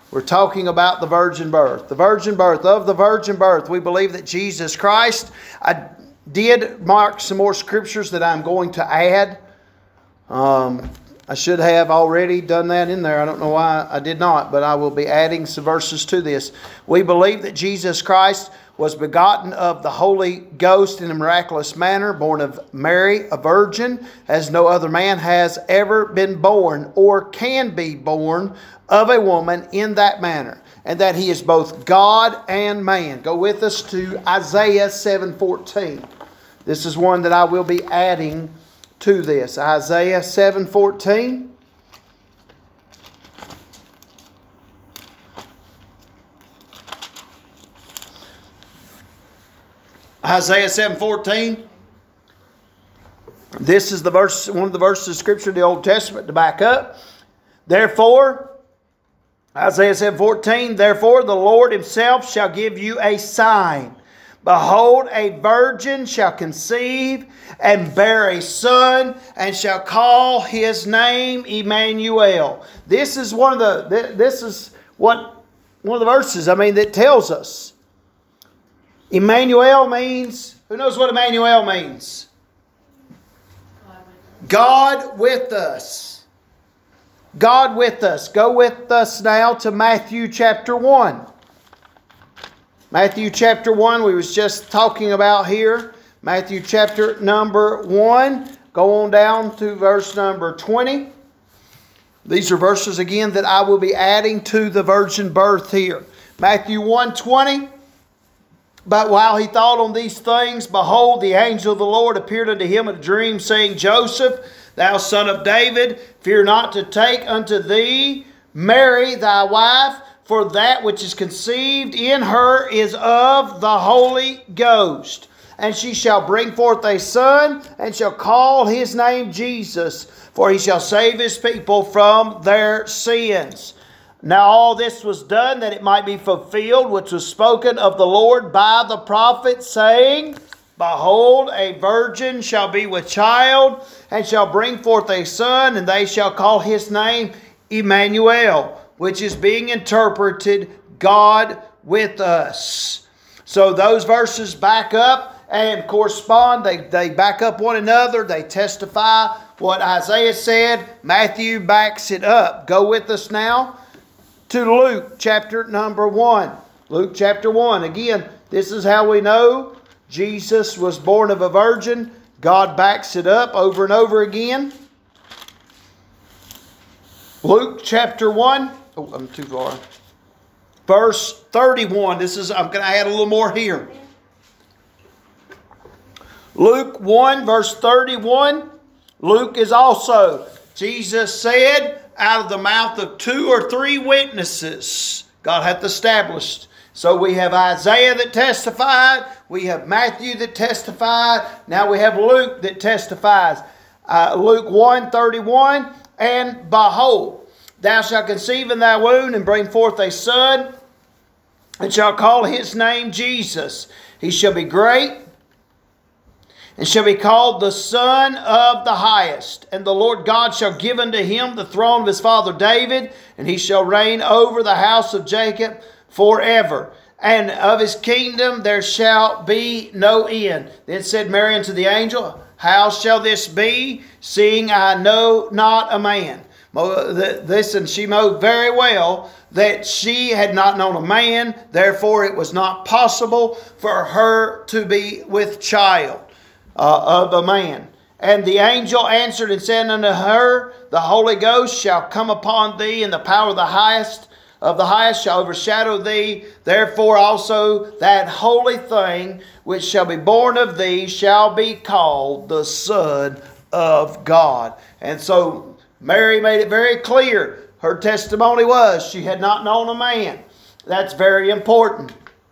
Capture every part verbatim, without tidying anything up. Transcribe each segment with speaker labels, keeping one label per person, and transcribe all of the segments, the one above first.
Speaker 1: We're talking about the virgin birth. The virgin birth. Of the virgin birth, we believe that Jesus Christ. I did mark some more scriptures that I'm going to add. Um, I should have already done that in there. I don't know why I did not, but I will be adding some verses to this. We believe that Jesus Christ was begotten of the Holy Ghost in a miraculous manner, born of Mary, a virgin, as no other man has ever been born or can be born of a woman in that manner, and that He is both God and man. Go with us to Isaiah seven fourteen. This is one that I will be adding to this. Isaiah seven fourteen. Isaiah seven fourteen. This is the verse, one of the verses of Scripture in the Old Testament to back up. Therefore, Isaiah seven fourteen, therefore the Lord Himself shall give you a sign. Behold, a virgin shall conceive and bear a son, and shall call his name Emmanuel. This is one of the. This is what one of the verses. I mean, that tells us. Emmanuel means. Who knows what Emmanuel means? God with us. God with us. Go with us now to Matthew chapter one. Matthew chapter one, we was just talking about here. Matthew chapter number one. Go on down to verse number twenty. These are verses again that I will be adding to the virgin birth here. Matthew one twenty. But while he thought on these things, behold, the angel of the Lord appeared unto him in a dream, saying, Joseph, thou son of David, fear not to take unto thee Mary thy wife, for that which is conceived in her is of the Holy Ghost. And she shall bring forth a son, and shall call his name Jesus, for he shall save his people from their sins. Now all this was done that it might be fulfilled, which was spoken of the Lord by the prophet, saying, Behold, a virgin shall be with child, and shall bring forth a son, and they shall call his name Emmanuel, which is being interpreted, God with us. So those verses back up and correspond. They, they back up one another. They testify what Isaiah said. Matthew backs it up. Go with us now to Luke chapter number one. Luke chapter one. Again, this is how we know Jesus was born of a virgin. God backs it up over and over again. Luke chapter one. Oh, I'm too far. Verse thirty-one. This is, I'm going to add a little more here. Luke one, verse thirty-one. Luke is also, Jesus said, out of the mouth of two or three witnesses, God hath established. So we have Isaiah that testified. We have Matthew that testified. Now we have Luke that testifies. Uh, Luke one, thirty-one. And behold, thou shalt conceive in thy womb and bring forth a son, and shall call his name Jesus. He shall be great, and shall be called the Son of the Highest. And the Lord God shall give unto him the throne of his father David, and he shall reign over the house of Jacob forever. And of his kingdom there shall be no end. Then said Mary unto the angel, How shall this be, seeing I know not a man? This, and she knew very well that she had not known a man, therefore it was not possible for her to be with child uh, of a man. And the angel answered and said unto her, The Holy Ghost shall come upon thee, and the power of the highest of the highest shall overshadow thee. Therefore also that holy thing which shall be born of thee shall be called the Son of God. And so Mary made it very clear. Her testimony was she had not known a man. That's very important.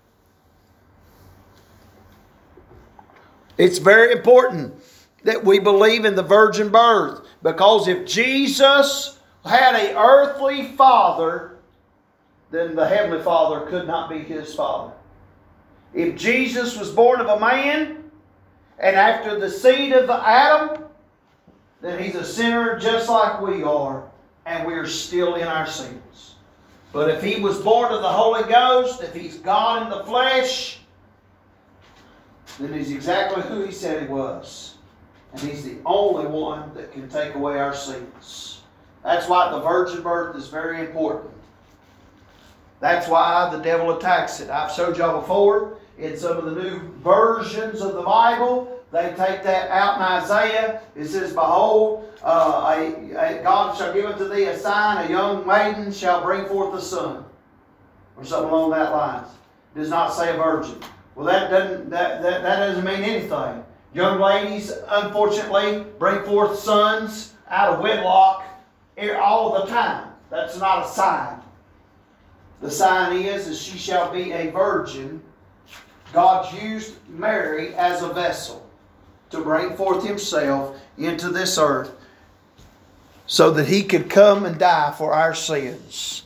Speaker 1: It's very important that we believe in the virgin birth. Because if Jesus had an earthly father, then the Heavenly Father could not be His Father. If Jesus was born of a man, and after the seed of Adam, then He's a sinner just like we are, and we are still in our sins. But if he was born of the Holy Ghost, if he's God in the flesh, then he's exactly who he said he was. And he's the only one that can take away our sins. That's why the virgin birth is very important. That's why the devil attacks it. I've showed y'all before, in some of the new versions of the Bible, they take that out in Isaiah. It says, behold, uh, a, a God shall give unto thee a sign, a young maiden shall bring forth a son. Or something along that lines. It does not say a virgin. Well, that doesn't, that, that, that doesn't mean anything. Young ladies, unfortunately, bring forth sons out of wedlock all the time. That's not a sign. The sign is, is she shall be a virgin. God used Mary as a vessel to bring forth himself into this earth so that he could come and die for our sins.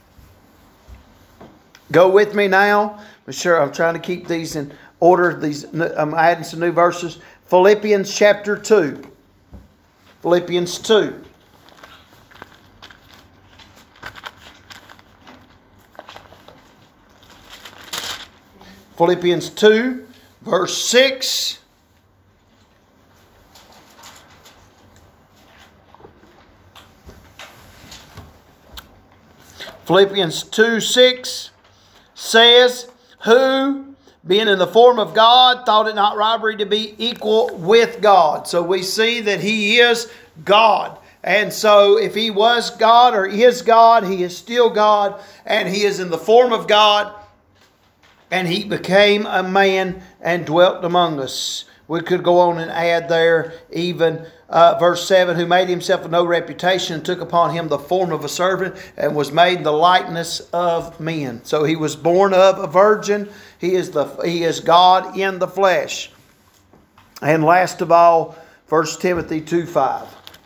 Speaker 1: Go with me now. I'm sure I'm trying to keep these in order. These I'm adding some new verses. Philippians chapter two. Philippians two. Philippians two, verse six. Philippians two, six says, who, being in the form of God, thought it not robbery to be equal with God. So we see that he is God. And so if he was God or is God, he is still God. And he is in the form of God. And he became a man and dwelt among us. We could go on and add there even uh, verse seven, who made himself of no reputation and took upon him the form of a servant and was made in the likeness of men. So he was born of a virgin. He is the he is God in the flesh. And last of all, First Timothy two five.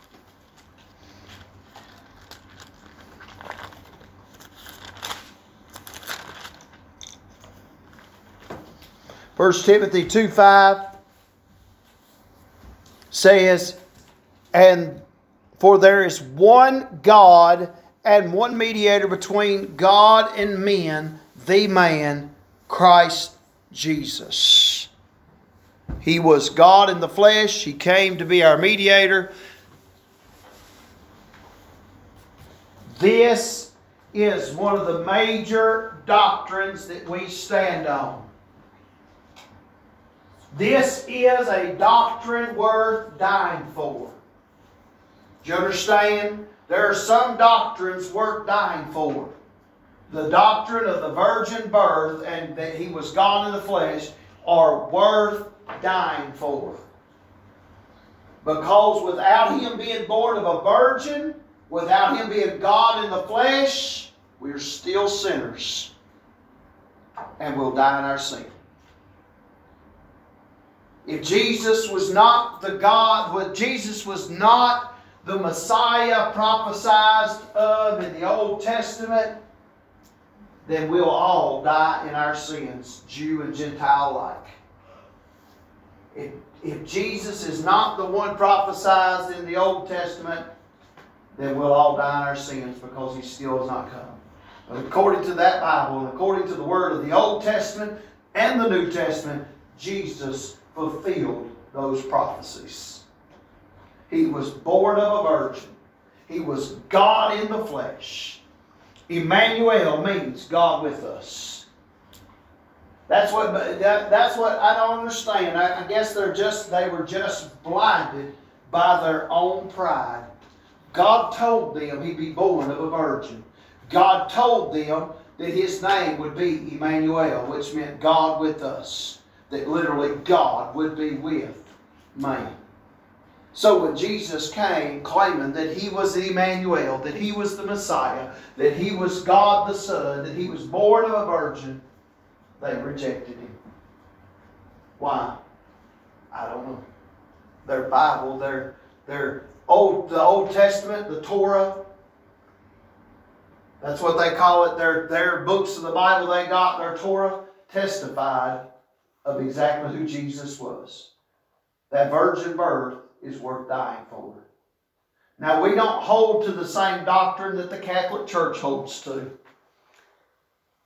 Speaker 1: First Timothy two five says, and for there is one God and one mediator between God and men, the man, Christ Jesus. He was God in the flesh. He came to be our mediator. This is one of the major doctrines that we stand on. This is a doctrine worth dying for. Do you understand? There are some doctrines worth dying for. The doctrine of the virgin birth and that he was God in the flesh are worth dying for. Because without him being born of a virgin, without him being God in the flesh, we're still sinners. And we'll die in our sin. If Jesus was not the God, if Jesus was not the Messiah prophesied of in the Old Testament, then we'll all die in our sins, Jew and Gentile alike. If, if Jesus is not the one prophesied in the Old Testament, then we'll all die in our sins because he still has not come. But according to that Bible, and according to the word of the Old Testament and the New Testament, Jesus fulfilled those prophecies. He was born of a virgin. He was God in the flesh. Emmanuel means God with us. That's what that, that's what I don't understand. I, I guess they're just they were just blinded by their own pride. God told them he'd be born of a virgin. God told them that his name would be Emmanuel, which meant God with us. That literally God would be with man. So when Jesus came claiming that he was Emmanuel, that he was the Messiah, that he was God the Son, that he was born of a virgin, they rejected him. Why? I don't know. Their Bible, their, their old, the Old Testament, the Torah, that's what they call it. Their, their books of the Bible they got, their Torah, testified of exactly who Jesus was. That virgin birth is worth dying for. Now, we don't hold to the same doctrine that the Catholic Church holds to.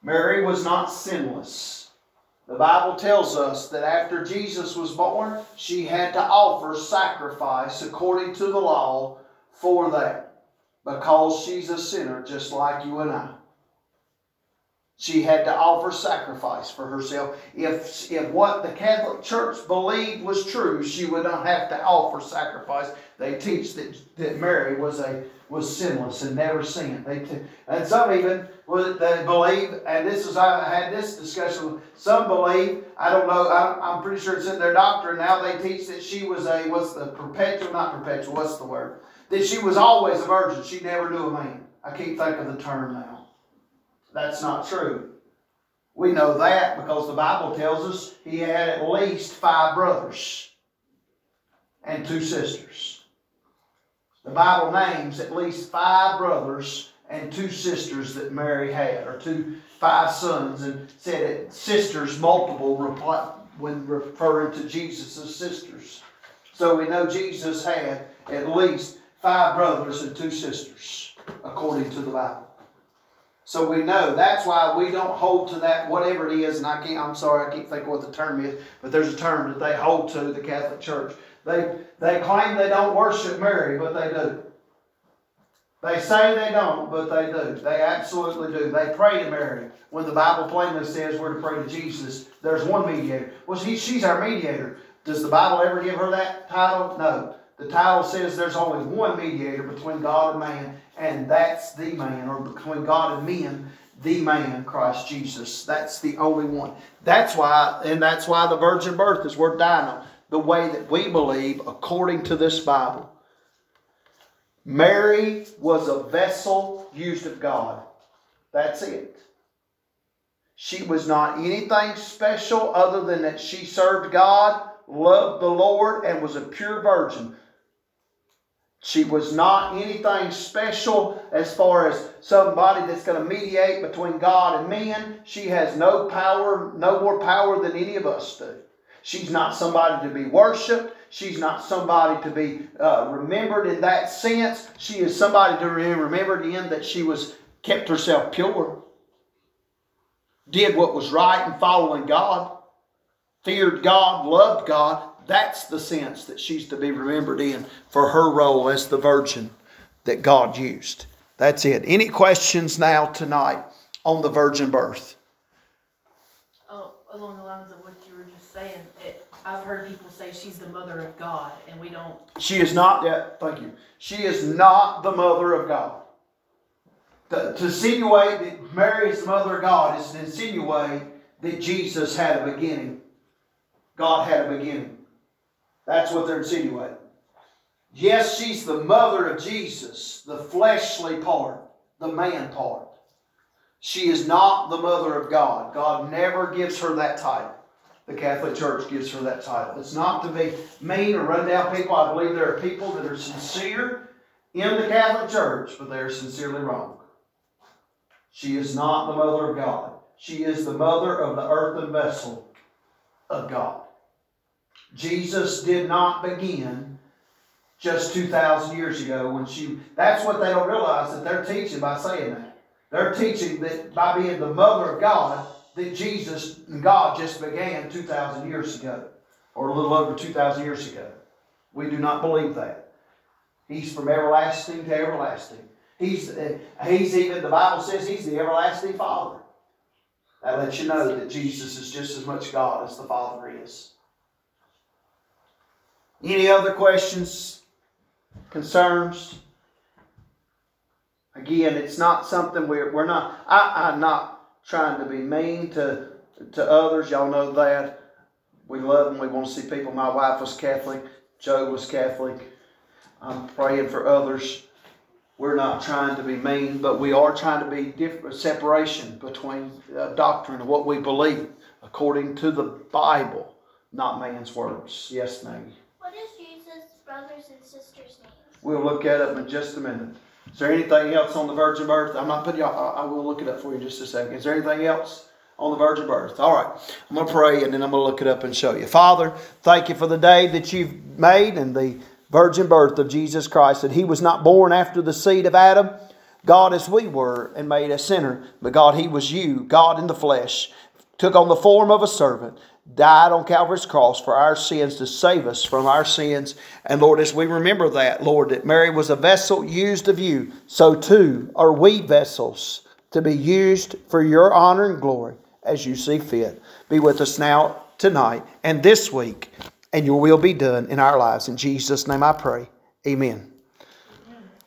Speaker 1: Mary was not sinless. The Bible tells us that after Jesus was born, she had to offer sacrifice according to the law for that, because she's a sinner just like you and I. She had to offer sacrifice for herself. If, if what the Catholic Church believed was true, she would not have to offer sacrifice. They teach that, that Mary was a was sinless and never sinned. They t- and some even they believe, and this is I had this discussion. Some believe, I don't know, I, I'm pretty sure it's in their doctrine now. They teach that she was a what's the perpetual, not perpetual. What's the word? That she was always a virgin. She never knew a man. I can't think of the term now. That's not true. We know that because the Bible tells us he had at least five brothers and two sisters. The Bible names at least five brothers and two sisters that Mary had, or two, five sons, and said it, sisters multiple when referring to Jesus' sisters. So we know Jesus had at least five brothers and two sisters, according to the Bible. So we know that's why we don't hold to that, whatever it is, and I can't, I'm sorry, I can't think of what the term is, but there's a term that they hold to, the Catholic Church. They, they claim they don't worship Mary, but they do. They say they don't, but they do. They absolutely do. They pray to Mary. When the Bible plainly says we're to pray to Jesus, there's one mediator. Well, she, she's our mediator. Does the Bible ever give her that title? No. The title says there's only one mediator between God and man, and that's the man, or between God and men, the man, Christ Jesus. That's the only one. That's why, and that's why the virgin birth is worth dying on. The way that we believe, according to this Bible. Mary was a vessel used of God. That's it. She was not anything special other than that she served God, loved the Lord, and was a pure virgin. She was not anything special as far as somebody that's going to mediate between God and men. She has no power, no more power than any of us do. She's not somebody to be worshipped. She's not somebody to be uh, remembered in that sense. She is somebody to be remembered in that she was kept herself pure, did what was right in following God, feared God, loved God. That's the sense that she's to be remembered in for her role as the virgin that God used. That's it. Any questions now tonight on the virgin birth?
Speaker 2: Oh, along the lines of what you were just saying, it, I've heard people say she's the mother of God, and we don't.
Speaker 1: She is not. Yeah, thank you. She is not the mother of God. To, to insinuate that Mary is the mother of God is to insinuate that Jesus had a beginning. God had a beginning. That's what they're insinuating. Yes, she's the mother of Jesus, the fleshly part, the man part. She is not the mother of God. God never gives her that title. The Catholic Church gives her that title. It's not to be mean or run down people. I believe there are people that are sincere in the Catholic Church, but they are sincerely wrong. She is not the mother of God. She is the mother of the earthen vessel of God. Jesus did not begin just two thousand years ago when she... That's what they don't realize, that they're teaching by saying that. They're teaching that by being the mother of God, that Jesus and God just began two thousand years ago, or a little over two thousand years ago. We do not believe that. He's from everlasting to everlasting. He's, uh, he's even, the Bible says he's the everlasting Father. That lets you know that Jesus is just as much God as the Father is. Any other questions, concerns? Again, it's not something we're, we're not, I, I'm not trying to be mean to, to others. Y'all know that. We love them. We want to see people. My wife was Catholic. Joe was Catholic. I'm praying for others. We're not trying to be mean, but we are trying to be different, separation between uh, doctrine and what we believe according to the Bible, not man's words. Yes, Maggie?
Speaker 3: What is Jesus' brothers and sisters' names?
Speaker 1: We'll look at it in just a minute. Is there anything else on the virgin birth? I'm not putting y'all, I, I will look it up for you in just a second. Is there anything else on the virgin birth? All right. I'm going to pray and then I'm going to look it up and show you. Father, thank you for the day that you've made and the virgin birth of Jesus Christ, that he was not born after the seed of Adam, God as we were and made a sinner. But God, He was you, God in the flesh, took on the form of a servant, died on Calvary's cross for our sins to save us from our sins. And Lord, as we remember that, Lord, that Mary was a vessel used of you, so too are we vessels to be used for your honor and glory as you see fit. Be with us now, tonight, and this week, and your will be done in our lives. In Jesus' name I pray. Amen.